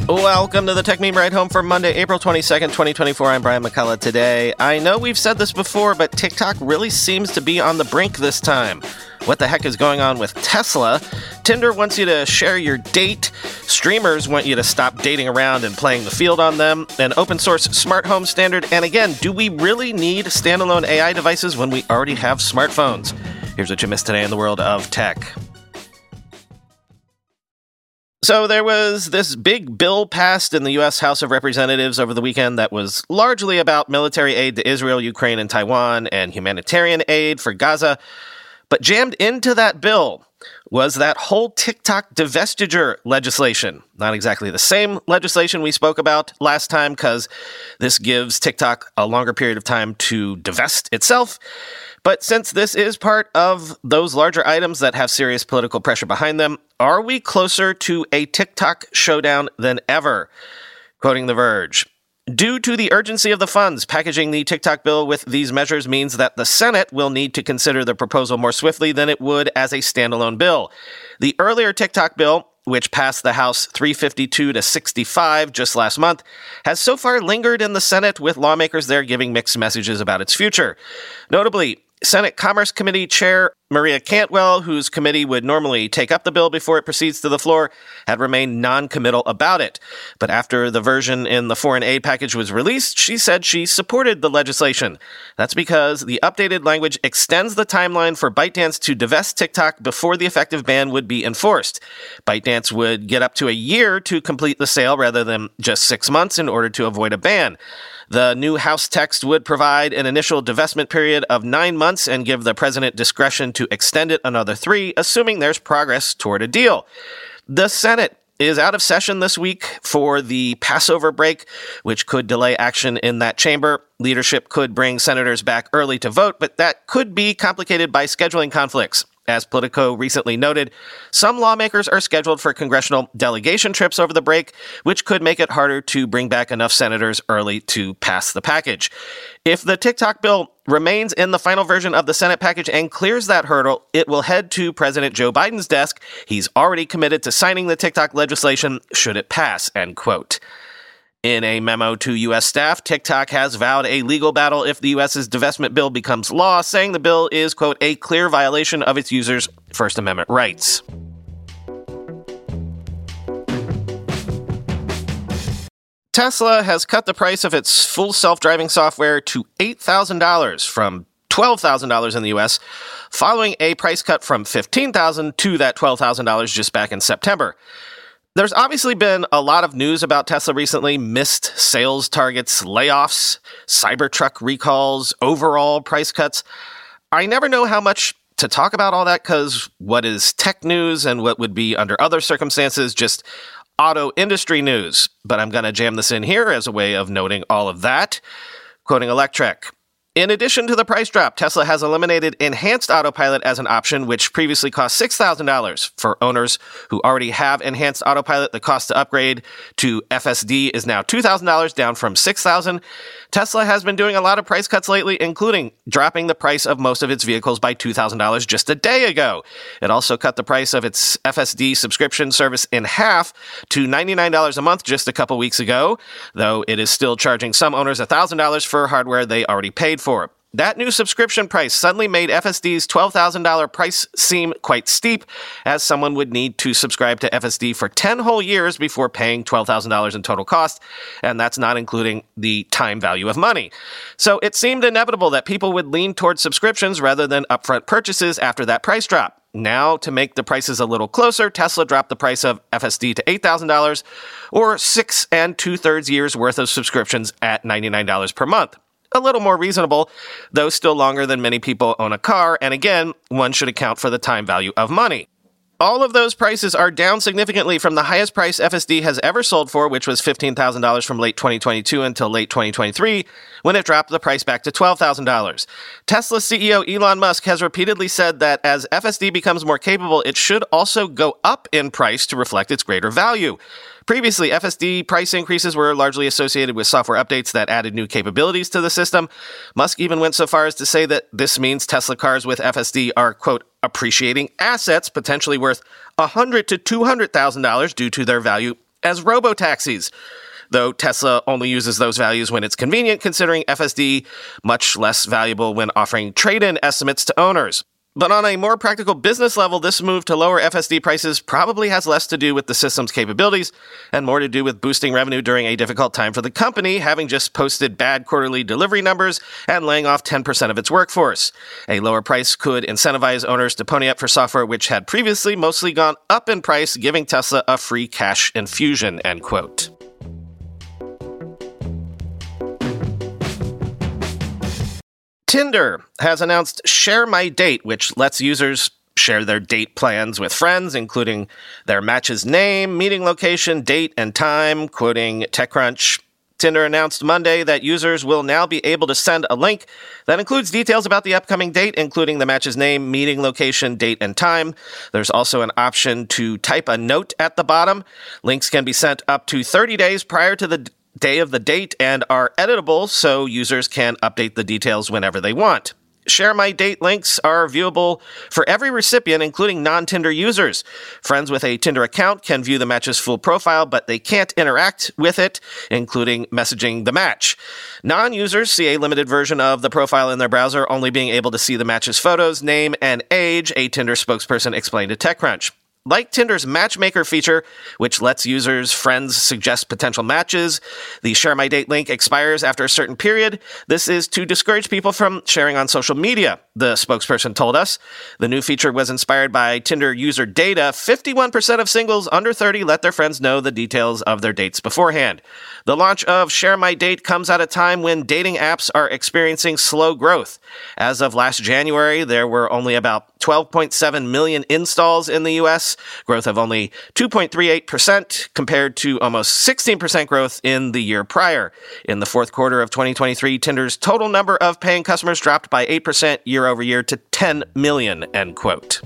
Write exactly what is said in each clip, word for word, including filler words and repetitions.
Welcome to the Tech Meme Ride Home for Monday, April twenty-second, twenty twenty-four. I'm Brian McCullough. Today, I know we've said this before, but TikTok really seems to be on the brink this time. What the heck is going on with Tesla? Tinder wants you to share your date. Streamers want you to stop dating around and playing the field on them. An open source smart home standard. And again, do we really need standalone A I devices when we already have smartphones? Here's what you missed today in the world of tech. So there was this big bill passed in the U S House of Representatives over the weekend that was largely about military aid to Israel, Ukraine, and Taiwan, and humanitarian aid for Gaza. But jammed into that bill was that whole TikTok divestiture legislation. Not exactly the same legislation we spoke about last time, because this gives TikTok a longer period of time to divest itself. But since this is part of those larger items that have serious political pressure behind them, are we closer to a TikTok showdown than ever? Quoting The Verge, due to the urgency of the funds, packaging the TikTok bill with these measures means that the Senate will need to consider the proposal more swiftly than it would as a standalone bill. The earlier TikTok bill, which passed the House three fifty-two to sixty-five just last month, has so far lingered in the Senate, with lawmakers there giving mixed messages about its future. Notably, Senate Commerce Committee Chair Maria Cantwell, whose committee would normally take up the bill before it proceeds to the floor, had remained non-committal about it. But after the version in the foreign aid package was released, she said she supported the legislation. That's because the updated language extends the timeline for ByteDance to divest TikTok before the effective ban would be enforced. ByteDance would get up to a year to complete the sale rather than just six months in order to avoid a ban. The new House text would provide an initial divestment period of nine months and give the president discretion to extend it another three, assuming there's progress toward a deal. The Senate is out of session this week for the Passover break, which could delay action in that chamber. Leadership could bring senators back early to vote, but that could be complicated by scheduling conflicts. As Politico recently noted, some lawmakers are scheduled for congressional delegation trips over the break, which could make it harder to bring back enough senators early to pass the package. If the TikTok bill remains in the final version of the Senate package and clears that hurdle, it will head to President Joe Biden's desk. He's already committed to signing the TikTok legislation should it pass, end quote. In a memo to U S staff, TikTok has vowed a legal battle if the U S's divestment bill becomes law, saying the bill is, quote, a clear violation of its users' First Amendment rights. Tesla has cut the price of its full self-driving software to eight thousand dollars from twelve thousand dollars in the U S, following a price cut from fifteen thousand dollars to that twelve thousand dollars just back in September. There's obviously been a lot of news about Tesla recently: missed sales targets, layoffs, Cybertruck recalls, overall price cuts. I never know how much to talk about all that, because what is tech news and what would be under other circumstances just auto industry news. But I'm going to jam this in here as a way of noting all of that. Quoting Electrek, in addition to the price drop, Tesla has eliminated Enhanced Autopilot as an option, which previously cost six thousand dollars. For owners who already have Enhanced Autopilot, the cost to upgrade to F S D is now two thousand dollars, down from six thousand dollars. Tesla has been doing a lot of price cuts lately, including dropping the price of most of its vehicles by two thousand dollars just a day ago. It also cut the price of its F S D subscription service in half to ninety-nine dollars a month just a couple weeks ago, though it is still charging some owners one thousand dollars for hardware they already paid for. That new subscription price suddenly made F S D's twelve thousand dollars price seem quite steep, as someone would need to subscribe to F S D for ten whole years before paying twelve thousand dollars in total cost, and that's not including the time value of money. So it seemed inevitable that people would lean towards subscriptions rather than upfront purchases after that price drop. Now, to make the prices a little closer, Tesla dropped the price of F S D to eight thousand dollars, or six and two-thirds years worth of subscriptions at ninety-nine dollars per month. A little more reasonable, though still longer than many people own a car, and again, one should account for the time value of money. All of those prices are down significantly from the highest price F S D has ever sold for, which was fifteen thousand dollars from late twenty twenty-two until late twenty twenty-three, when it dropped the price back to twelve thousand dollars. Tesla C E O Elon Musk has repeatedly said that as F S D becomes more capable, it should also go up in price to reflect its greater value. Previously, F S D price increases were largely associated with software updates that added new capabilities to the system. Musk even went so far as to say that this means Tesla cars with F S D are, quote, appreciating assets potentially worth one hundred thousand to two hundred thousand dollars due to their value as robotaxis, though Tesla only uses those values when it's convenient, considering F S D much less valuable when offering trade-in estimates to owners. But on a more practical business level, this move to lower F S D prices probably has less to do with the system's capabilities and more to do with boosting revenue during a difficult time for the company, having just posted bad quarterly delivery numbers and laying off ten percent of its workforce. A lower price could incentivize owners to pony up for software which had previously mostly gone up in price, giving Tesla a free cash infusion, end quote. Tinder has announced Share My Date, which lets users share their date plans with friends, including their match's name, meeting location, date, and time, quoting TechCrunch. Tinder announced Monday that users will now be able to send a link that includes details about the upcoming date, including the match's name, meeting location, date, and time. There's also an option to type a note at the bottom. Links can be sent up to thirty days prior to the day of the date and are editable, so users can update the details whenever they want. Share My Date links are viewable for every recipient, including non-Tinder users. Friends with a Tinder account can view the match's full profile, but they can't interact with it, including messaging the match. Non-users see a limited version of the profile in their browser, only being able to see the match's photos, name, and age, a Tinder spokesperson explained to TechCrunch. Like Tinder's Matchmaker feature, which lets users' friends suggest potential matches, the Share My Date link expires after a certain period. This is to discourage people from sharing on social media, the spokesperson told us. The new feature was inspired by Tinder user data. fifty-one percent of singles under thirty let their friends know the details of their dates beforehand. The launch of Share My Date comes at a time when dating apps are experiencing slow growth. As of last January, there were only about twelve point seven million installs in the U S, growth of only two point three eight percent compared to almost sixteen percent growth in the year prior. In the fourth quarter of twenty twenty-three, Tinder's total number of paying customers dropped by eight percent year over year to ten million, end quote.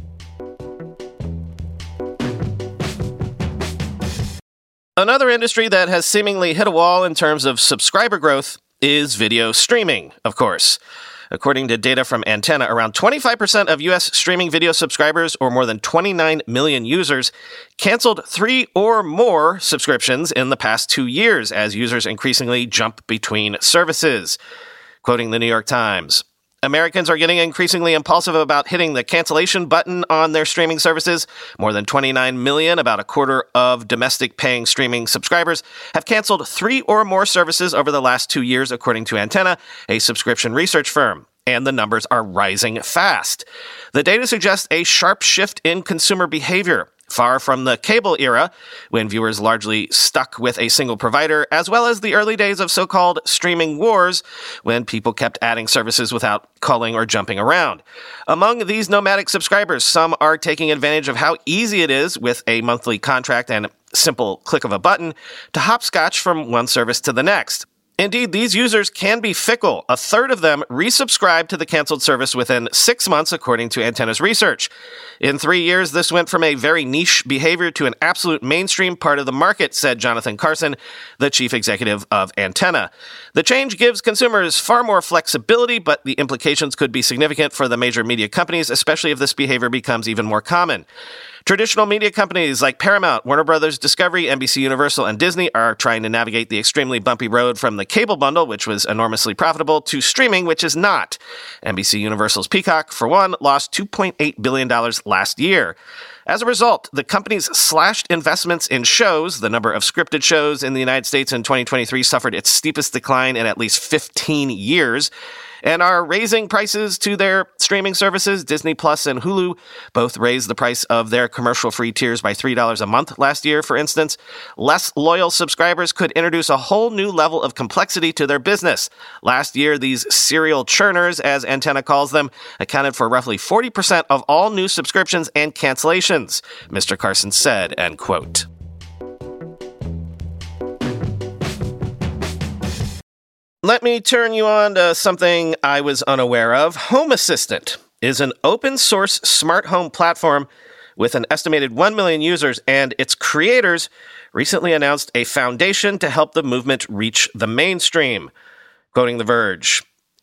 Another industry that has seemingly hit a wall in terms of subscriber growth is video streaming, of course. According to data from Antenna, around twenty-five percent of U S streaming video subscribers, or more than twenty-nine million users, canceled three or more subscriptions in the past two years as users increasingly jump between services. Quoting the New York Times, Americans are getting increasingly impulsive about hitting the cancellation button on their streaming services. More than twenty-nine million, about a quarter of domestic paying streaming subscribers, have canceled three or more services over the last two years, according to Antenna, a subscription research firm. And the numbers are rising fast. The data suggests a sharp shift in consumer behavior. Far from the cable era, when viewers largely stuck with a single provider, as well as the early days of so-called streaming wars, when people kept adding services without calling or jumping around. Among these nomadic subscribers, some are taking advantage of how easy it is with a monthly contract and simple click of a button to hopscotch from one service to the next. Indeed, these users can be fickle. A third of them resubscribed to the canceled service within six months, according to Antenna's research. In three years, this went from a very niche behavior to an absolute mainstream part of the market, said Jonathan Carson, the chief executive of Antenna. The change gives consumers far more flexibility, but the implications could be significant for the major media companies, especially if this behavior becomes even more common. Traditional media companies like Paramount, Warner Brothers Discovery, N B C Universal, and Disney are trying to navigate the extremely bumpy road from the cable bundle, which was enormously profitable, to streaming, which is not. N B C Universal's Peacock, for one, lost two point eight billion dollars last year. As a result, the company's slashed investments in shows. The number of scripted shows in the United States in twenty twenty-three suffered its steepest decline in at least fifteen years. And are raising prices to their streaming services. Disney Plus and Hulu both raised the price of their commercial-free tiers by three dollars a month last year, for instance. Less loyal subscribers could introduce a whole new level of complexity to their business. Last year, these serial churners, as Antenna calls them, accounted for roughly forty percent of all new subscriptions and cancellations, Mister Carson said, end quote. Let me turn you on to something I was unaware of. Home Assistant is an open-source smart home platform with an estimated one million users, and its creators recently announced a foundation to help the movement reach the mainstream. Quoting The Verge,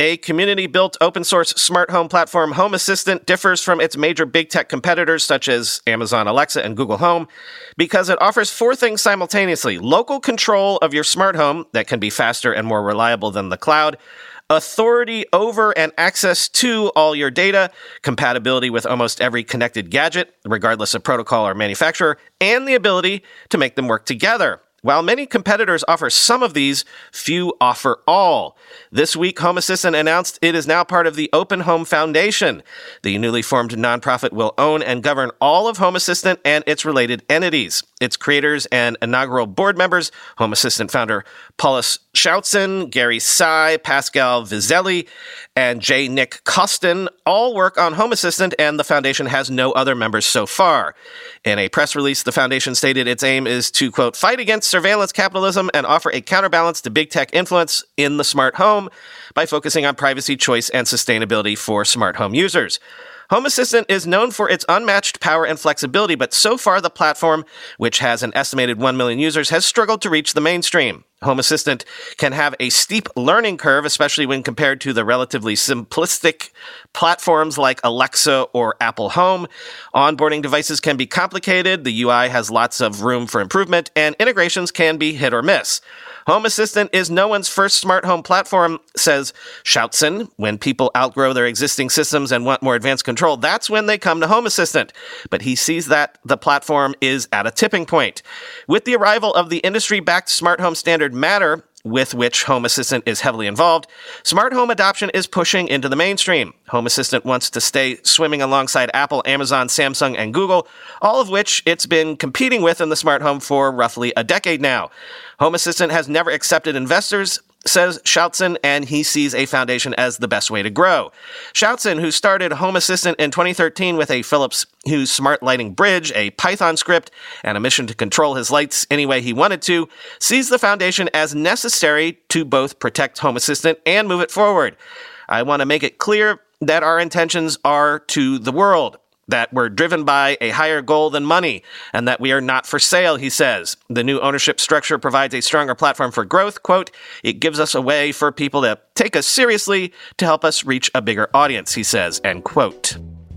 A community-built open-source smart home platform, Home Assistant differs from its major big tech competitors such as Amazon Alexa and Google Home because it offers four things simultaneously: local control of your smart home that can be faster and more reliable than the cloud, authority over and access to all your data, compatibility with almost every connected gadget, regardless of protocol or manufacturer, and the ability to make them work together. While many competitors offer some of these, few offer all. This week, Home Assistant announced it is now part of the Open Home Foundation. The newly formed nonprofit will own and govern all of Home Assistant and its related entities. Its creators and inaugural board members, Home Assistant founder Paulus Schoutsen, Gary Tsai, Pascal Vizelli, and J. Nick Costin, all work on Home Assistant, and the foundation has no other members so far. In a press release, the foundation stated its aim is to, quote, fight against surveillance capitalism and offer a counterbalance to big tech influence in the smart home by focusing on privacy, choice, and sustainability for smart home users. Home Assistant is known for its unmatched power and flexibility, but so far the platform, which has an estimated one million users, has struggled to reach the mainstream. Home Assistant can have a steep learning curve, especially when compared to the relatively simplistic platforms like Alexa or Apple Home. Onboarding devices can be complicated, the U I has lots of room for improvement, and integrations can be hit or miss. Home Assistant is no one's first smart home platform, says Schoutsen. When people outgrow their existing systems and want more advanced control, that's when they come to Home Assistant. But he sees that the platform is at a tipping point. With the arrival of the industry-backed smart home standard Matter, with which Home Assistant is heavily involved, smart home adoption is pushing into the mainstream. Home Assistant wants to stay swimming alongside Apple, Amazon, Samsung, and Google, all of which it's been competing with in the smart home for roughly a decade now. Home Assistant has never accepted investors, says Schoutsen, and he sees a foundation as the best way to grow. Schoutsen, who started Home Assistant in twenty thirteen with a Philips Hue smart lighting bridge, a Python script, and a mission to control his lights any way he wanted to, sees the foundation as necessary to both protect Home Assistant and move it forward. I want to make it clear that our intentions are to the world, that we're driven by a higher goal than money, and that we are not for sale, he says. The new ownership structure provides a stronger platform for growth. Quote, it gives us a way for people to take us seriously to help us reach a bigger audience, he says, end quote.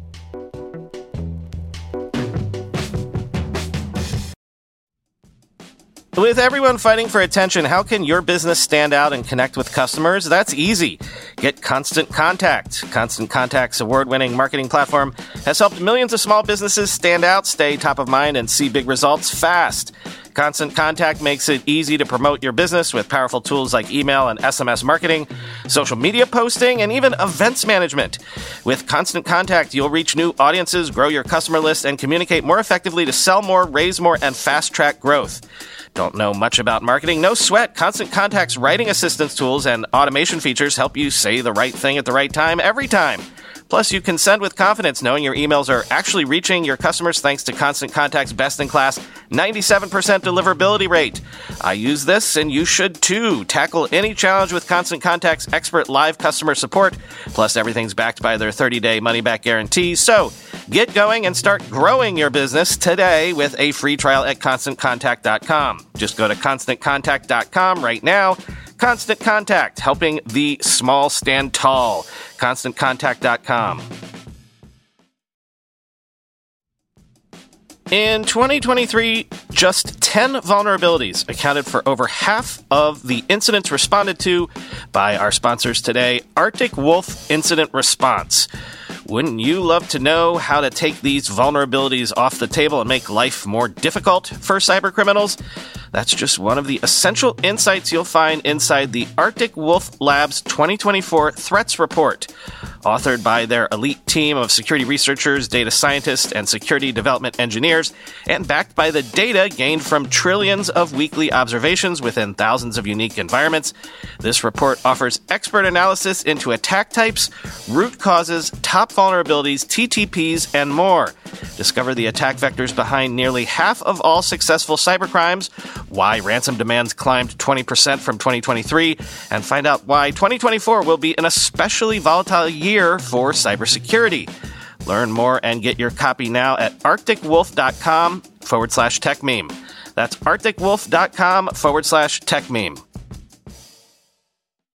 With everyone fighting for attention, how can your business stand out and connect with customers? That's easy. Get Constant Contact. Constant Contact's award-winning marketing platform has helped millions of small businesses stand out, stay top of mind, and see big results fast. Constant Contact makes it easy to promote your business with powerful tools like email and S M S marketing, social media posting, and even events management. With Constant Contact, you'll reach new audiences, grow your customer list, and communicate more effectively to sell more, raise more, and fast-track growth. Don't know much about marketing? No sweat. Constant Contact's writing assistance tools and automation features help you say the right thing at the right time every time. Plus, you can send with confidence knowing your emails are actually reaching your customers thanks to Constant Contact's best-in-class ninety-seven percent deliverability rate. I use this, and you should too. Tackle any challenge with Constant Contact's expert live customer support. Plus, everything's backed by their thirty-day money-back guarantee. So, get going and start growing your business today with a free trial at constant contact dot com. Just go to constant contact dot com right now. Constant Contact, helping the small stand tall. constant contact dot com. In twenty twenty-three, just ten vulnerabilities accounted for over half of the incidents responded to by our sponsors today, Arctic Wolf Incident Response. Wouldn't you love to know how to take these vulnerabilities off the table and make life more difficult for cybercriminals? That's just one of the essential insights you'll find inside the Arctic Wolf Labs twenty twenty-four Threats Report. Authored by their elite team of security researchers, data scientists, and security development engineers, and backed by the data gained from trillions of weekly observations within thousands of unique environments, this report offers expert analysis into attack types, root causes, top vulnerabilities, T T Ps, and more. Discover the attack vectors behind nearly half of all successful cybercrimes, why ransom demands climbed twenty percent from twenty twenty-three, and find out why twenty twenty-four will be an especially volatile year for cybersecurity. Learn more and get your copy now at arcticwolf.com forward slash tech meme. That's arcticwolf.com forward slash tech meme.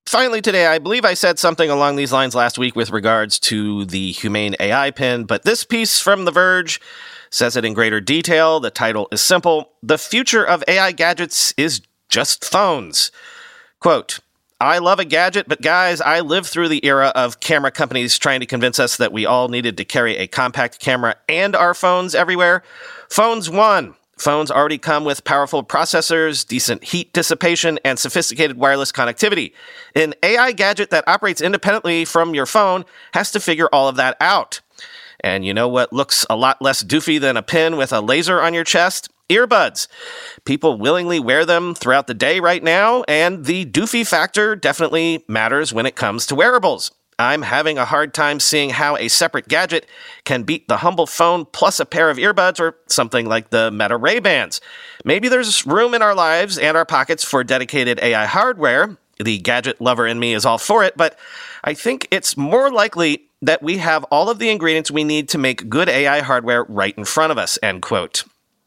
finally today, I believe I said something along these lines last week with regards to the Humane A I pin, but this piece from The Verge says it in greater detail. The title is simple: The future of A I gadgets is just phones. Quote, I love a gadget, but guys, I lived through the era of camera companies trying to convince us that we all needed to carry a compact camera and our phones everywhere. Phones won. Phones already come with powerful processors, decent heat dissipation, and sophisticated wireless connectivity. An A I gadget that operates independently from your phone has to figure all of that out. And you know what looks a lot less doofy than a pin with a laser on your chest? Earbuds. People willingly wear them throughout the day right now, and the doofy factor definitely matters when it comes to wearables. I'm having a hard time seeing how a separate gadget can beat the humble phone plus a pair of earbuds or something like the Meta Ray-Bans. Maybe there's room in our lives and our pockets for dedicated A I hardware. The gadget lover in me is all for it, but I think it's more likely that we have all of the ingredients we need to make good A I hardware right in front of us, end quote.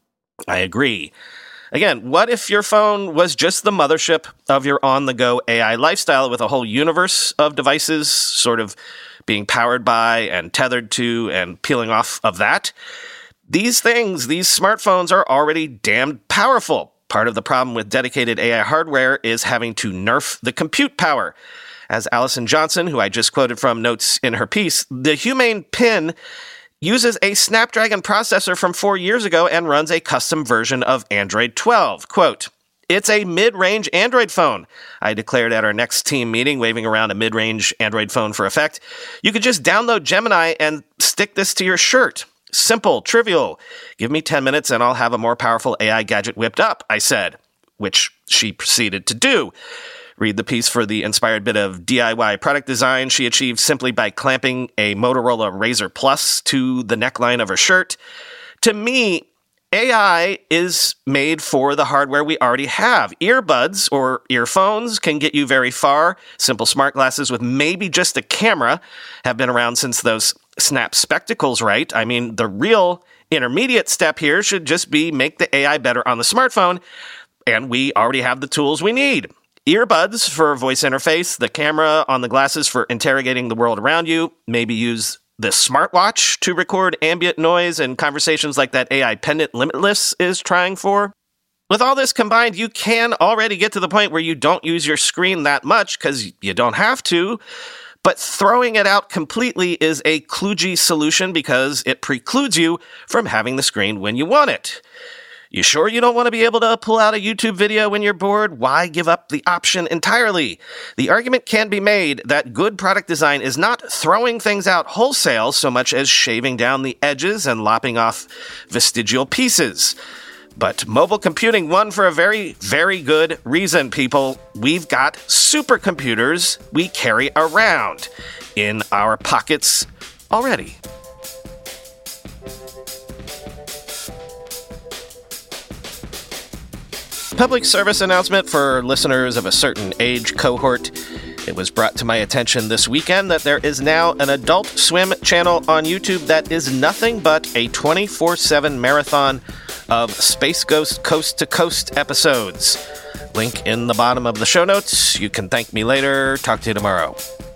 I agree. Again, what if your phone was just the mothership of your on-the-go A I lifestyle with a whole universe of devices sort of being powered by and tethered to and peeling off of that? These things, these smartphones are already damned powerful. Part of the problem with dedicated A I hardware is having to nerf the compute power. As Allison Johnson, who I just quoted from, notes in her piece, the Humane pin uses a Snapdragon processor from four years ago and runs a custom version of Android twelve. Quote, it's a mid-range Android phone, I declared at our next team meeting, waving around a mid-range Android phone for effect. You could just download Gemini and stick this to your shirt. Simple, trivial. Give me ten minutes and I'll have a more powerful A I gadget whipped up, I said, which she proceeded to do. Read the piece for the inspired bit of D I Y product design she achieved simply by clamping a Motorola Razr Plus to the neckline of her shirt. To me, A I is made for the hardware we already have. Earbuds or earphones can get you very far. Simple smart glasses with maybe just a camera have been around since those Snap spectacles, right? I mean, the real intermediate step here should just be make the A I better on the smartphone, and we already have the tools we need. Earbuds for voice interface, the camera on the glasses for interrogating the world around you, maybe use the smartwatch to record ambient noise and conversations like that A I pendant Limitless is trying for. With all this combined, you can already get to the point where you don't use your screen that much because you don't have to, but throwing it out completely is a kludgy solution because it precludes you from having the screen when you want it. You sure you don't want to be able to pull out a YouTube video when you're bored? Why give up the option entirely? The argument can be made that good product design is not throwing things out wholesale so much as shaving down the edges and lopping off vestigial pieces. But mobile computing won for a very, very good reason, people. We've got supercomputers we carry around in our pockets already. Public service announcement for listeners of a certain age cohort. It was brought to my attention this weekend that there is now an Adult Swim channel on YouTube that is nothing but a twenty-four seven marathon of Space Ghost Coast to Coast episodes. Link in the bottom of the show notes. You can thank me later. Talk to you tomorrow.